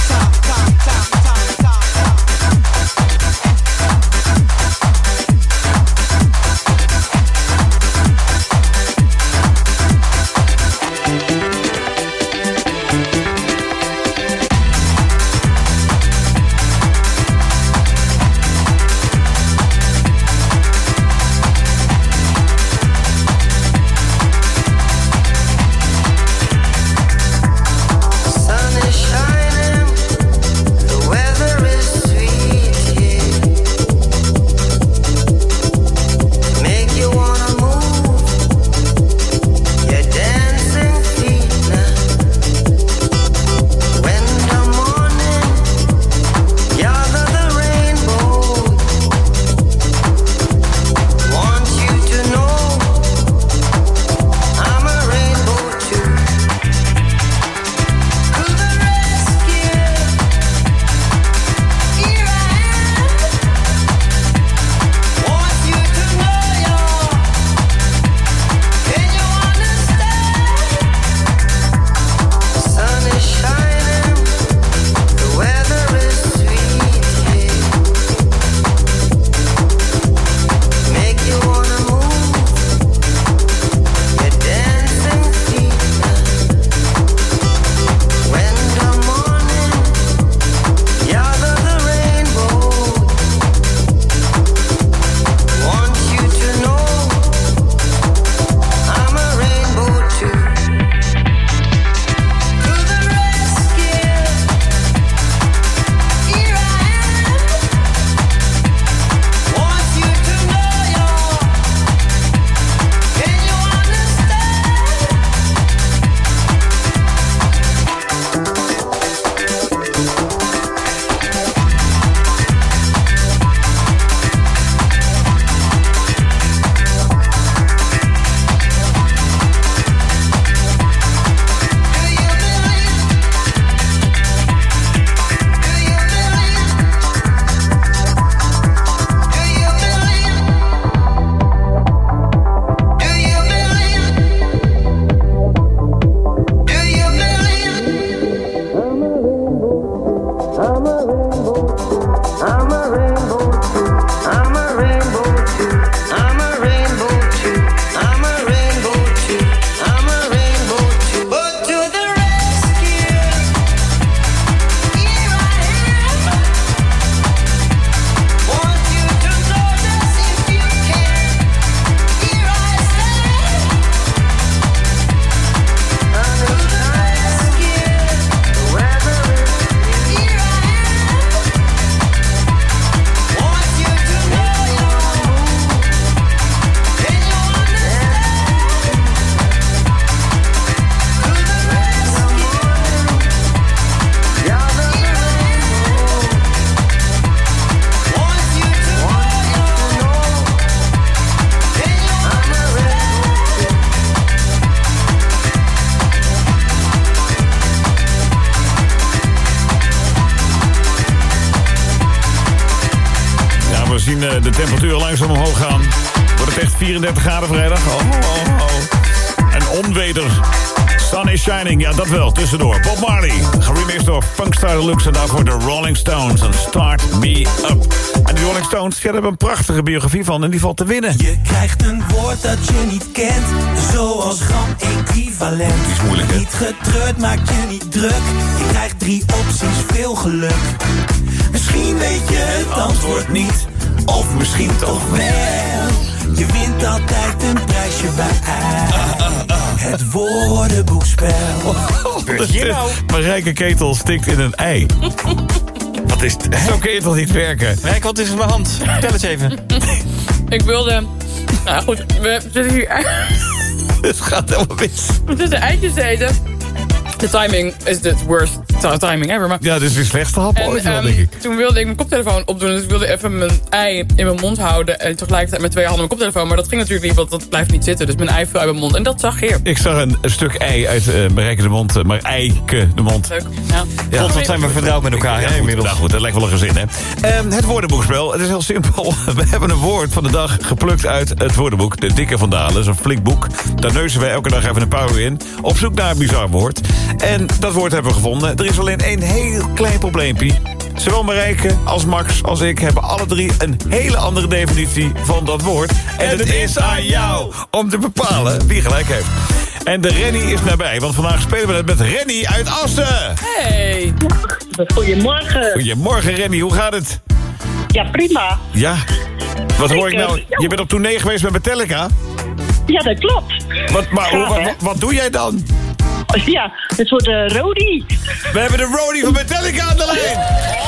De temperatuur langzaam omhoog gaan. Wordt het echt 34 graden vrijdag? Oh. En onweder. Sun is shining, ja dat wel, tussendoor. Bob Marley, geremixed door Funkstar Deluxe en daarvoor de Rolling Stones en Start Me Up. En die Rolling Stones, ja, daar hebben een prachtige biografie van en die valt te winnen.
Je krijgt een woord dat je niet kent, zoals gram-equivalent.
Die is moeilijk, hè?
Niet getreurd, maak je niet druk, je krijgt 3 opties, veel geluk. Misschien weet je het antwoord niet, of misschien toch wel. Je wint altijd een prijsje bij het woordenboekspel.
Marijke Ketel stikt in een ei. Wat is het? Zo kun je toch niet werken?
Rijk, wat is in mijn hand? Vertel eens even.
Ik wilde... Nou goed, we zitten hier...
Het gaat helemaal mis.
We zitten eitjes te eten. De timing is het worst slechtste timing ever. Maar...
Ja, dit is de slechtste hap ooit wel, denk ik.
Toen wilde ik mijn koptelefoon opdoen. Dus ik wilde even mijn ei in mijn mond houden. En tegelijkertijd met 2 handen mijn koptelefoon. Maar dat ging natuurlijk niet, want dat blijft niet zitten. Dus mijn ei viel uit mijn mond. En dat zag Geert.
Ik zag een stuk ei uit Marijke de mond. Maar eike de mond.
Leuk, ja.
God, wat zijn we vertrouwd met elkaar, hè, inmiddels.
Nou goed, dat lijkt wel een gezin, hè. Het woordenboekspel, het is heel simpel. We hebben een woord van de dag geplukt uit het woordenboek. De Dikke van Dalen, dat is een flink boek. Daar neuzen wij elke dag even een pauw in. Op zoek naar een bizar woord. En dat woord hebben we gevonden. Er is alleen één heel klein probleempje. Zowel Marijke als Max als ik hebben alle 3 een hele andere definitie van dat woord. En het is aan jou om te bepalen wie gelijk heeft. En de Renny is nabij, want vandaag spelen we het met Renny uit Assen.
Hey!
Goedemorgen.
Goedemorgen Renny, hoe gaat het?
Ja, prima.
Ja? Wat hoor ik nou? Je bent op tournee geweest met Metallica?
Ja, dat klopt.
Wat doe jij dan?
Ja, het wordt de Rodi.
We hebben de Rodi van Metallica aan de lijn.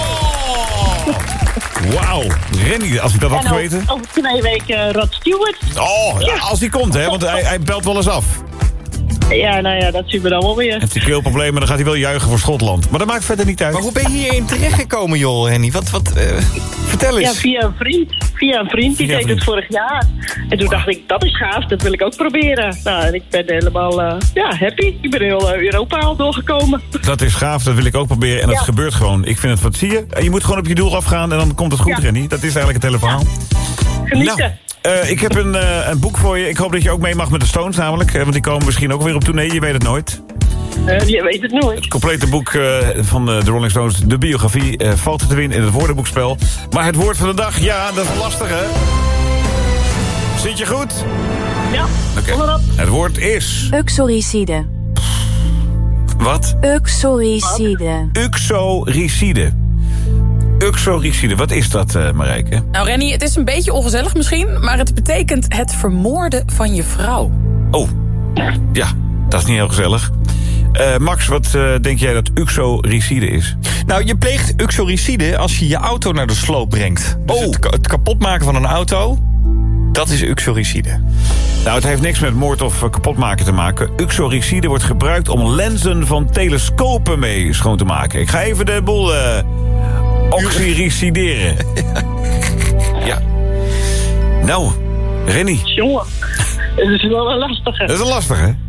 Wauw, Renny, als ik dat had geweten.
Over 2 weken Rod Stewart.
Oh, ja. Als hij komt, hè, want hij belt wel eens af.
Ja, nou ja, dat zien we dan wel weer.
Heeft hij keelproblemen, dan gaat hij wel juichen voor Schotland. Maar dat maakt verder niet uit.
Maar hoe ben je hierin terechtgekomen, joh, Renny? Vertel eens.
Ja, via een vriend. Die deed het vorig jaar. En toen dacht ik, dat is gaaf, dat wil ik ook proberen. Nou, en ik ben helemaal happy. Ik ben heel Europa al doorgekomen.
Dat is gaaf, dat wil ik ook proberen. En dat gebeurt gewoon. Ik vind het, wat zie je? Je moet gewoon op je doel afgaan en dan komt het goed, Renny. Dat is eigenlijk het hele verhaal.
Genieten.
Ik heb een boek voor je. Ik hoop dat je ook mee mag met de Stones namelijk. Want die komen misschien ook weer op tournee. Je weet het nooit.
Je weet het nooit.
Het complete boek van de Rolling Stones, de biografie, valt te winnen in het woordenboekspel. Maar het woord van de dag, ja, dat is lastig, hè? Zit je goed?
Ja,
okay. Het woord is...
Uxoricide.
Wat?
Uxoricide.
Uxoricide. Uxoricide, wat is dat, Marijke?
Nou, Renny, het is een beetje ongezellig misschien, maar het betekent het vermoorden van je vrouw.
Oh, ja, dat is niet heel gezellig. Max, wat denk jij dat uxoricide is?
Nou, je pleegt uxoricide als je je auto naar de sloop brengt. Dus het kapotmaken van een auto, dat is uxoricide.
Nou, het heeft niks met moord of kapotmaken te maken. Uxoricide wordt gebruikt om lenzen van telescopen mee schoon te maken. Ik ga even de boel oxyricideren. Ja. Nou, Renny.
Jongen, dat is wel een lastige.
Dat is een lastige, hè?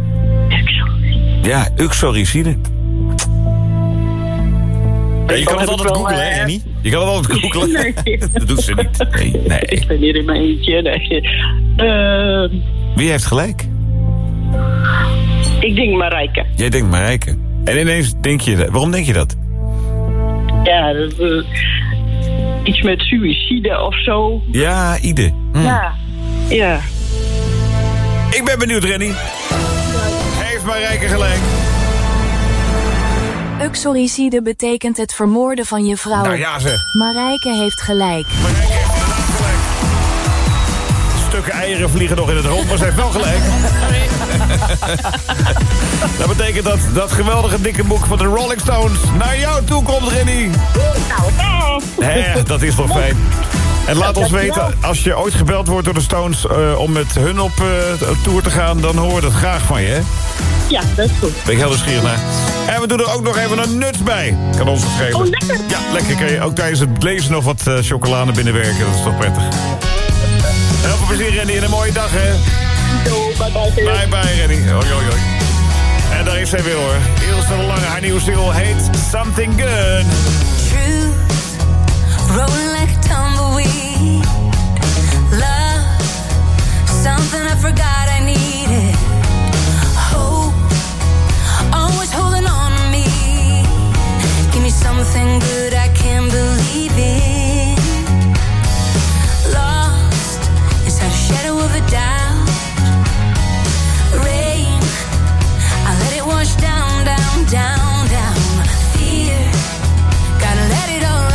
Ja, uxoricide.
Ja, je kan het altijd googlen, hè, Renny?
Je kan het altijd googlen.
Nee.
Dat doet ze niet. Nee.
Ik ben hier in mijn eentje. Nee.
Wie heeft gelijk?
Ik denk Marijke.
Jij denkt Marijke. En ineens denk je dat. Waarom denk je dat?
Ja, iets met suïcide of zo.
Ja, Ide.
Ja.
Ik ben benieuwd, Renny. Heeft Marijke gelijk?
Uxoricide betekent het vermoorden van je vrouw.
Nou ja, zeg.
Marijke heeft gelijk.
Marijke heeft inderdaad gelijk. Stukken eieren vliegen nog in het rond, maar ze heeft wel gelijk. Dat betekent dat dat geweldige dikke boek van de Rolling Stones naar jou toe komt, Renny. Dat is toch fijn. En laat ons weten, als je ooit gebeld wordt door de Stones om met hun op tour te gaan, dan horen we dat graag van je, hè?
Ja, dat is goed.
Ben ik heel nieuwsgierig naar. En we doen er ook nog even een nuts bij. Kan ons schelen.
Oh, lekker.
Ja, lekker. Kan je ook tijdens het lezen nog wat chocolade binnenwerken. Dat is toch prettig. Heel veel plezier, Renny. En een mooie dag, hè? Bye bye, Renny. Hoi. En daar is zij weer, hoor. Ilse de Lange. Haar nieuwe single heet Something Good.
Truth, rolling like a tumbleweed. Love, something I forgot I needed. Hope, always holding on to me. Give me something good I can believe in. Lost inside a shadow of a doubt. Rain, I let it wash down. Fear, gotta let it all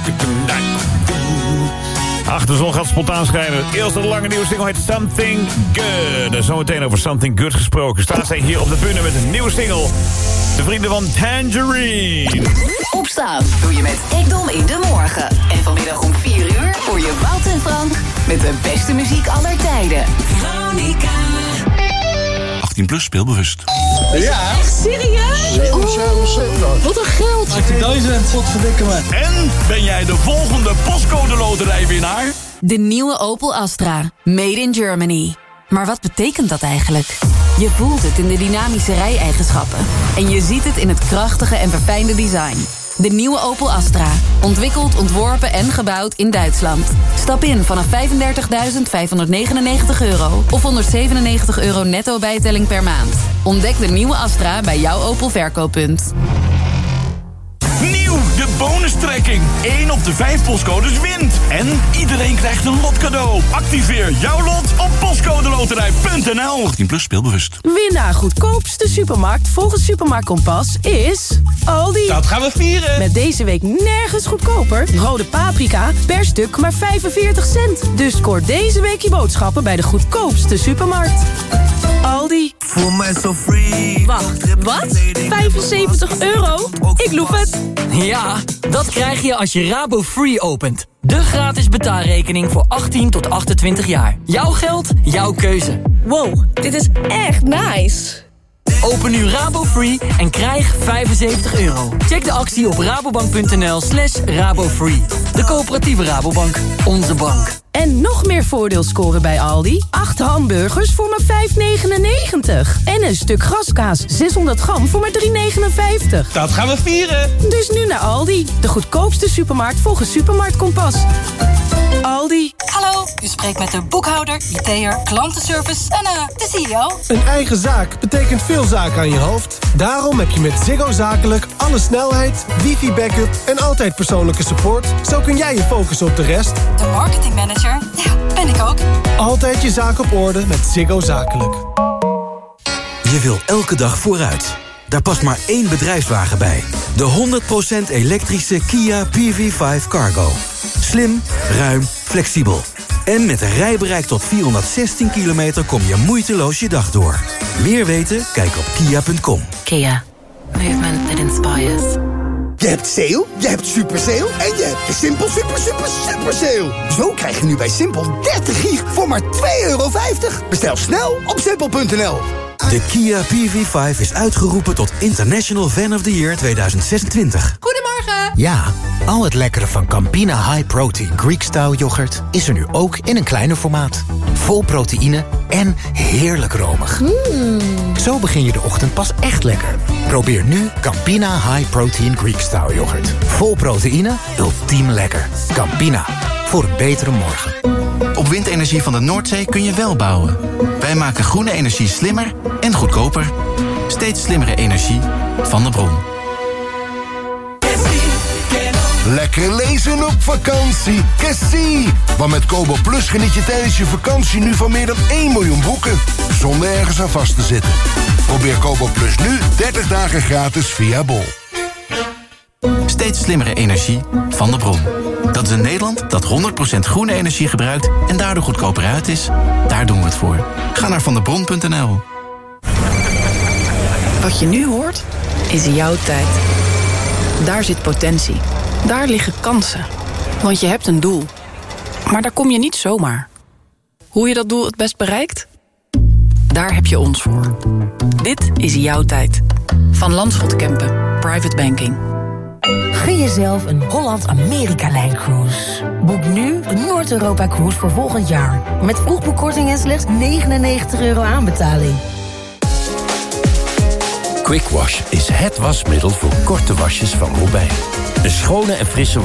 Ach, de zon gaat spontaan schijnen. Het eerste lange nieuwe single heet Something Good. Zometeen over Something Good gesproken. Staan zij hier op de bühne met een nieuwe single. De vrienden van Tangerine.
Opstaan doe je met Ekdom in de morgen. En vanmiddag om 4 uur hoor je Wout en Frank met de beste muziek aller tijden. Veronica.
18 plus speelbewust.
Ja? Echt serieus? Wat een geld.
18.000, wat verdikke me. En ben jij de volgende postcode loterijwinnaar?
De nieuwe Opel Astra. Made in Germany. Maar wat betekent dat eigenlijk? Je voelt het in de dynamische rijeigenschappen. En je ziet het in het krachtige en verfijnde design. De nieuwe Opel Astra. Ontwikkeld, ontworpen en gebouwd in Duitsland. Stap in vanaf €35.599 of €197 netto bijtelling per maand. Ontdek de nieuwe Astra bij jouw Opel verkooppunt.
Nieuw, de bonustrekking. 1 op de 5 postcodes wint. En iedereen krijgt een lot cadeau. Activeer jouw lot op postcodeloterij.nl. 18 plus speelbewust.
Winnaar goedkoopste supermarkt volgens Supermarkt Kompas is Aldi.
Dat gaan we vieren.
Met deze week nergens goedkoper. Rode paprika per stuk maar 45 cent. Dus scoor deze week je boodschappen bij de goedkoopste supermarkt. Aldi.
Voel mij zo free.
Wacht, wat? €75? Ik loef het.
Ja, dat krijg je als je Rabo Free opent. De gratis betaalrekening voor 18 tot 28 jaar. Jouw geld, jouw keuze.
Wow, dit is echt nice.
Open nu Rabo Free en krijg €75. Check de actie op rabobank.nl/rabofree. De coöperatieve Rabobank. Onze bank.
En nog meer voordeel scoren bij Aldi. 8 hamburgers voor maar €5,99. En een stuk graskaas 600 gram voor maar €3,59.
Dat gaan we vieren.
Dus nu naar Aldi. De goedkoopste supermarkt volgens Supermarkt Kompas. Aldi.
Hallo, u spreekt met de boekhouder, IT'er, klantenservice en de CEO.
Een eigen zaak betekent veel zaken aan je hoofd. Daarom heb je met Ziggo Zakelijk alle snelheid, wifi-backup en altijd persoonlijke support. Zo kun jij je focussen op de rest.
De marketingmanager, ja, ben ik ook.
Altijd je zaak op orde met Ziggo Zakelijk.
Je wil elke dag vooruit. Daar past maar één bedrijfswagen bij. De 100% elektrische Kia PV5 Cargo. Slim, ruim, flexibel. En met een rijbereik tot 416 kilometer kom je moeiteloos je dag door. Meer weten? Kijk op kia.com.
Kia. Movement that inspires.
Je hebt sale, je hebt super sale en je hebt de Simpel super sale. Zo krijg je nu bij Simpel 30 gig voor maar €2,50. Bestel snel op simpel.nl.
De Kia PV5 is uitgeroepen tot International Fan of the Year 2026.
Goedemorgen.
Ja, al het lekkere van Campina High Protein Greek Style yoghurt is er nu ook in een kleiner formaat. Vol proteïne en heerlijk romig. Zo begin je de ochtend pas echt lekker. Probeer nu Campina High Protein Greek Style yoghurt. Vol proteïne, ultiem lekker. Campina, voor een betere morgen.
Op windenergie van de Noordzee kun je wel bouwen. Wij maken groene energie slimmer en goedkoper. Steeds slimmere energie van de bron.
Lekker lezen op vakantie. Kessie. Want met Kobo Plus geniet je tijdens je vakantie nu van meer dan 1 miljoen boeken. Zonder ergens aan vast te zitten. Probeer Kobo Plus nu 30 dagen gratis via Bol.
Steeds slimmere energie van de bron. Dat is een Nederland dat 100% groene energie gebruikt en daardoor goedkoper uit is. Daar doen we het voor. Ga naar vandebron.nl.
Wat je nu hoort, is jouw tijd. Daar zit potentie. Daar liggen kansen. Want je hebt een doel. Maar daar kom je niet zomaar. Hoe je dat doel het best bereikt? Daar heb je ons voor. Dit is jouw tijd. Van Landschot Kempen. Private Banking.
Gun jezelf een Holland-Amerika-lijn-cruise. Boek nu een Noord-Europa-cruise voor volgend jaar. Met vroegboekkorting en slechts €99 aanbetaling.
Quick Wash is het wasmiddel voor korte wasjes van Robijn. Een schone en frisse